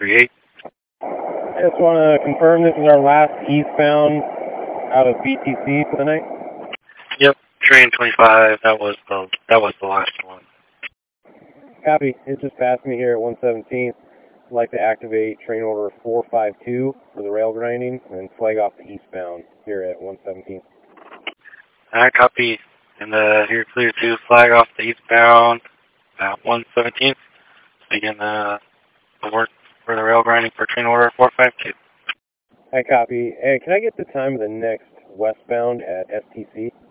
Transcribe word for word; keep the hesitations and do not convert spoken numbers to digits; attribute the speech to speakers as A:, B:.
A: three eight.
B: I just want to confirm this is our last eastbound out of B T C for the night.
A: Yep, train twenty-five. That was the that was the last one.
B: Copy. It's just passed me here at one seventeenth. I'd like to activate train order four five two for the rail grinding and flag off the eastbound here at one seventeenth.
A: I copy. And uh, you're clear to flag off the eastbound at one seventeenth. Begin the, the work for the rail grinding for train order four five two.
B: I copy. Hey, can I get the time of the next westbound at S T C?